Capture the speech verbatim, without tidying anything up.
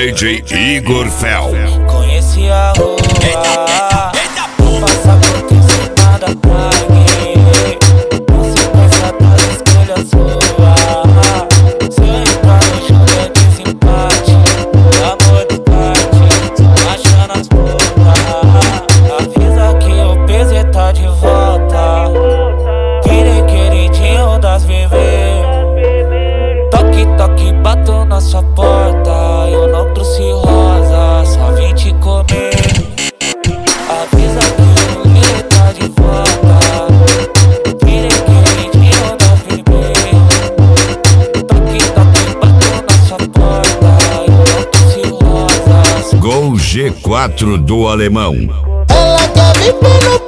D J Igor Fel. Conheci a rua, vou passar por ti sem nada pra ninguém. Consequência das escolhas suas. Se eu entrar no jogo é desempate, amor do parte, tô achando as putas. Avisa que o P Z tá de volta. Querer queridinho das bebê. Toque, toque, bato na sua porta. Eu não trouxe rosa, só vim te comer. Avisa que o Lili tá de volta. Querer queridinho da bebê. Toque, toque, bato na sua porta. Eu não trouxe rosa. Gol G quatro do Alemão. Ela quer me ver no